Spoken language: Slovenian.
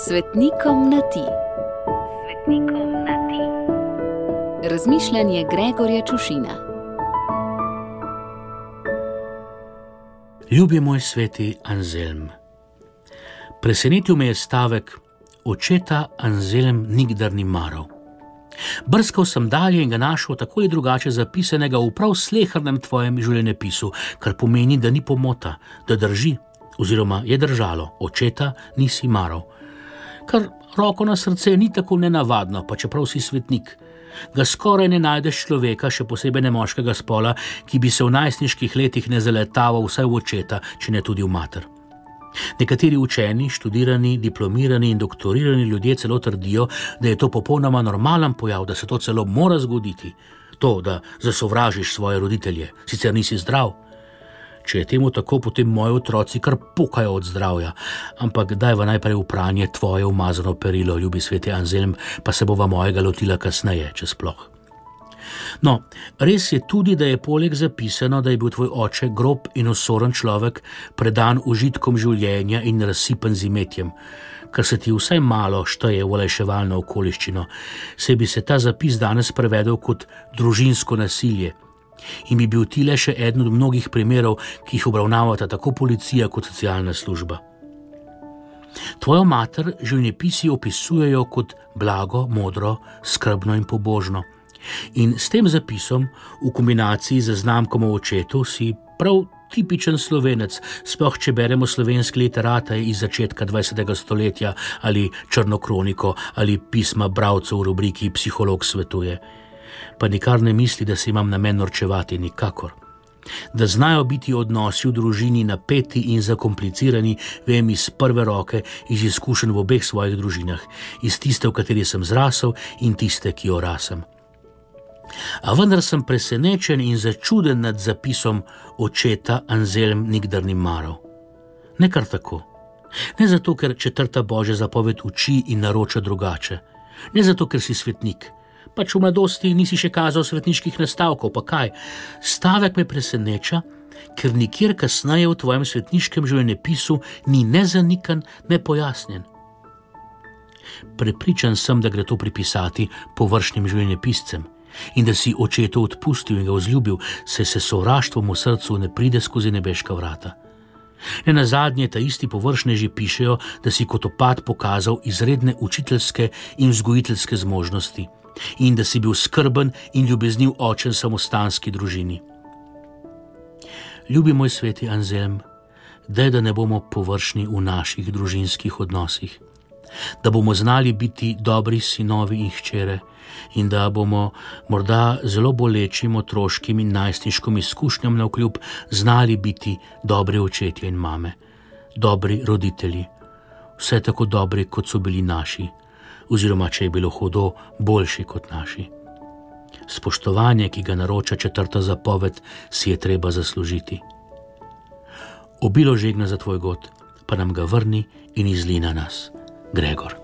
Svetnikom na ti. Svetnikom na ti. Razmišljanje Gregorja Čušina. Ljubi moj sveti Anzelm. Presenetil me je stavek: očeta Anzelm nikdar ni maral. Brskal sem dalje in ga našel tako ali drugače zapisanega v prav slehernem tvojem življenjepisu, kar pomeni, da ni pomota, da drži, oziroma je držalo: očeta nisi maral. Kar roko na srce ni tako nenavadno, pa čeprav si svetnik. Ga skoraj ne najdeš človeka, še posebej ne moškega spola, ki bi se v najstniških letih ne zaletaval vsaj v očeta, če ne tudi v mater. Nekateri učeni, študirani, diplomirani in doktorirani ljudje celo trdijo, da je to popolnoma normalen pojav, da se to celo mora zgoditi. To, da zasovražiš svoje roditelje, sicer nisi zdrav. Če je temu tako, potem moji otroci kar pokajo od zdravja. Ampak dajva najprej v pranje tvoje umazano perilo, ljubi sveti Anzelm, pa se bova mojega lotila kasneje, če sploh. No, res je tudi, da je poleg zapisano, da je bil tvoj oče grob in osoren človek, predan užitkom življenja in razsipan z imetjem, kar se ti vsaj malo šteje v olajševalno okoliščino, saj bi se ta zapis danes prevedel kot družinsko nasilje in bi bil ti le še eden od mnogih primerov, ki jih obravnavata tako policija kot socialna služba. Tvojo mater življenjepisi opisujejo kot blago, modro, skrbno in pobožno. In s tem zapisom, v kombinaciji z znamkom o očetu, si prav tipičen Slovenec, sploh če beremo slovenske literate iz začetka 20. stoletja ali Črno kroniko ali pisma bralcev v rubriki Psiholog svetuje. Pa nikar ne misli, da se imam namen norčevati, nikakor. Da znajo biti odnosi v družini napeti in zakomplicirani, vem iz prve roke, iz izkušenj v obeh svojih družinah, iz tiste, v kateri sem zrasel, in tiste, ki jo rasem. A vendar sem presenečen in začuden nad zapisom: očeta Anzelm nikdar ni maral. Ne kar tako. Ne zato, ker 4. Božja zapoved uči in naroča drugače. Ne zato, ker si svetnik. Pač v mladosti nisi še kazal svetniških nastavkov, pa kaj? Stavek me preseneča, ker nikjer kasneje v tvojem svetniškem življenjepisu ni ne zanikan, ne pojasnjen. Prepričan sem, da gre to pripisati površnim življenjepiscem in da si očetu odpustil in ga vzljubil, saj se sovraštvom v srcu ne pride skozi nebeška vrata. Nenazadnje ta isti površneži pišejo, da si kot opat pokazal izredne učiteljske in vzgojiteljske zmožnosti in da si bil skrben in ljubezniv oče samostanski družini. Ljubi moj sveti Anzelm, da ne bomo površni v naših družinskih odnosih, da bomo znali biti dobri sinovi in hčere in da bomo morda zelo bolečim otroškim in najstniškim izkušnjam navkljub znali biti dobri očetje in mame, dobri roditelji, vse tako dobri, kot so bili naši, oziroma če je bilo hudo, boljši kot naši. Spoštovanje, ki ga naroča 4. zapoved, si je treba zaslužiti. Obilo žegna za tvoj god, pa nam ga vrni in izli na nas. Gregor.